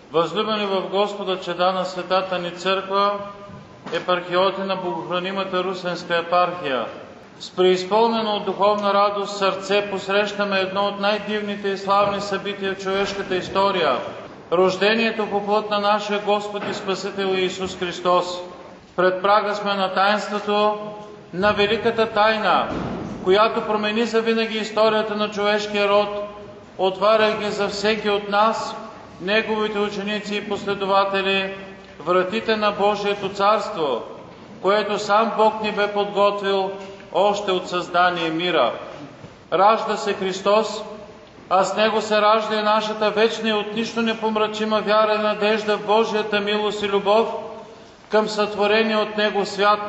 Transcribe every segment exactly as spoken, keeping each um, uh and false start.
Възлюбени в Господа чеда на Светата ни църква, епархиоти на Богохранимата Русенска епархия, с преизпълнено от духовна радост сърце посрещаме едно от най-дивните и славни събития в човешката история – рождението по плът на нашия Господ и Спасител Иисус Христос. Пред прага сме на таинството на великата тайна, която промени завинаги историята на човешкия род, отваряйки за всеки от нас, неговите ученици и последователи, вратите на Божието царство, което сам Бог ни бе подготвил още от създание мира. Ражда се Христос, а с Него се ражда и нашата вечна и от нищо непомрачима вяра и надежда в Божията милост и любов към сътворения от Него свят,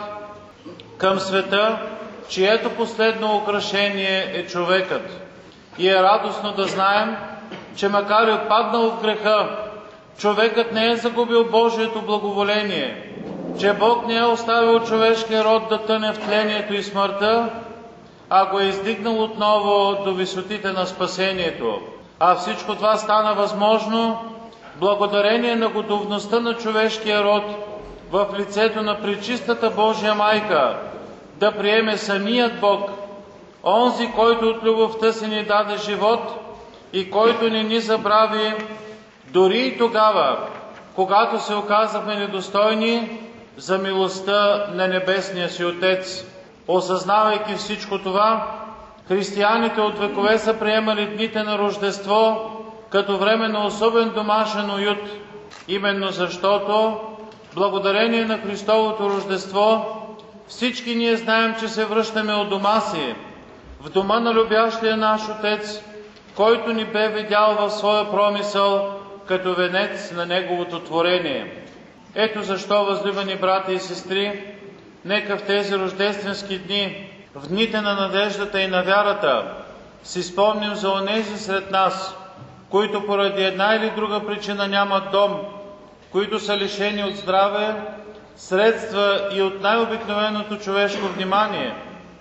към света, чието последно украшение е човекът. И е радостно да знаем, че макар и отпаднал в греха, човекът не е загубил Божието благоволение, че Бог не е оставил човешкия род да тъне в тлението и смъртта, а го е издигнал отново до висотите на спасението. А всичко това стана възможно благодарение на готовността на човешкия род в лицето на пречистата Божия майка да приеме самият Бог, онзи, който от любовта си ни даде живот и който не ни забрави дори и тогава, когато се оказахме недостойни за милостта на Небесния си Отец. Осъзнавайки всичко това, християните от векове са приемали дните на Рождество като време на особен домашен уют, именно защото, благодарение на Христовото Рождество, всички ние знаем, че се връщаме от дома си, в дома на любящия наш Отец, който ни бе видял в своя промисъл като венец на Неговото творение. Ето защо, възлюбени брати и сестри, нека в тези рождественски дни, в дните на надеждата и на вярата, си спомним за онези сред нас, които поради една или друга причина нямат дом, които са лишени от здраве, средства и от най-обикновеното човешко внимание.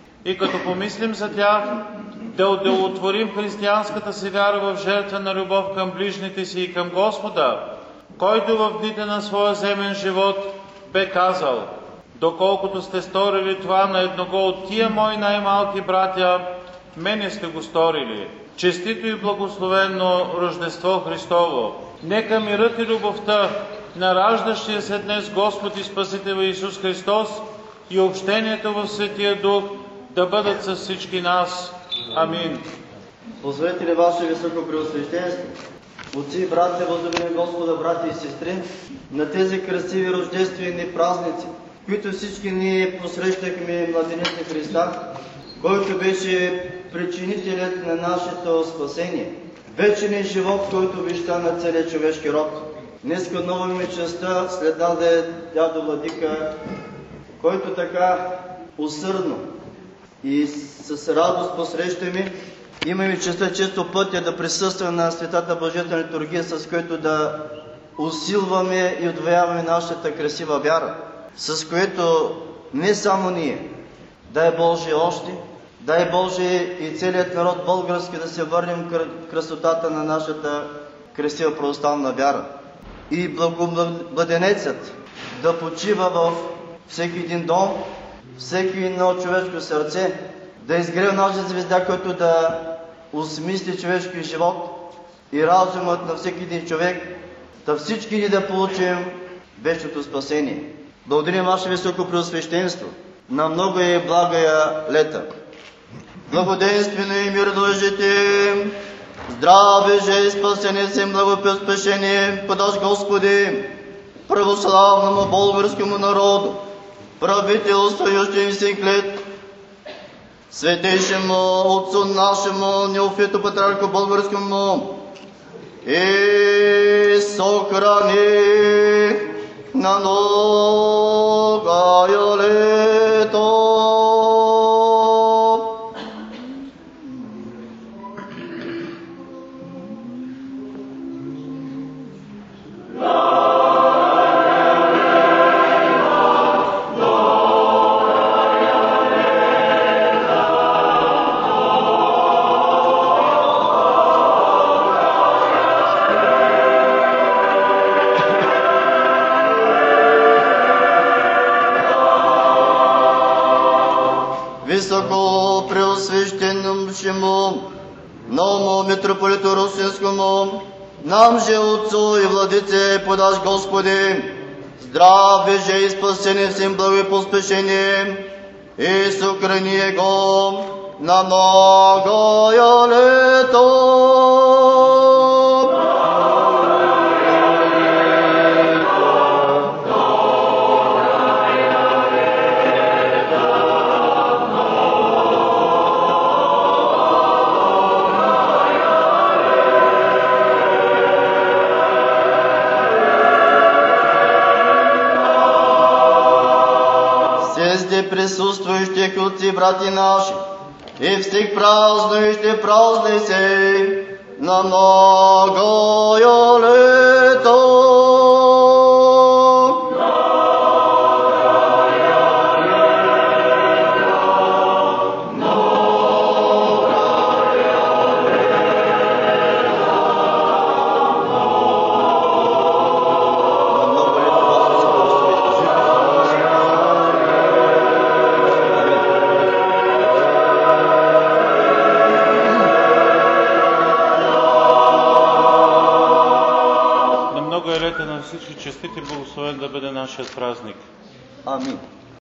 И като помислим за тях, да удовлетворим християнската си вяра в жертва на любов към ближните си и към Господа, който в дните на своя земен живот бе казал: доколкото сте сторили това на едного от тия мои най-малки братя, мене сте го сторили. Честито и благословено Рождество Христово! Нека мирът и любовта на раждащия се днес Господ и Спасител Иисус Христос и общението в Светия Дух да бъдат с всички нас. Амин. Позволете ли Ваше Високо Преосвещенство, отци и братя, възлюбени Господа, брати и сестри, на тези красиви рождествени празници, които всички ние посрещахме младенец на Христа, който беше причинителят на нашето спасение, вечен живот, който обеща на целия човешки род. Днес отново имаме честта след нас да е дядо Владика, който така усърдно и с радост посрещаме. Имаме честта често пътя да присъстваме на Светата Божествена литургия, с което да усилваме и отвояваме нашата красива вяра, с което не само ние, дай Боже още, дай Боже и целият народ български да се върнем към красотата на нашата красива православна вяра. И благомладенецът да почива в всеки един дом, всеки едно човешко сърце, да изгрее наша звезда, която да осмисли човешкия живот и разумът на всеки един човек, да всички ни да получим вечното спасение. Благодарим Ваше Високо Преосвещенство на много и благая лета. Благоденствено и мир дължите, здраве же и спасение всем благопоспешение подаш Господи, православному българскому народу, правителствующим всех лет, святейшему Отцу нашему, Неофиту Патриарху българскому, и сохрани на многое лето. Святому митрополиту Русинскому, нам же, Отцу и Владыце, подашь, Господи, здравие же и спасение всем благопоспешение, и сохрани Его на многое лето. Сезде присутствующих отцы, братья наши, и всех празднующих празднуйся на многое лето. На всички честит и благословен да бъде нашият празник. Амин.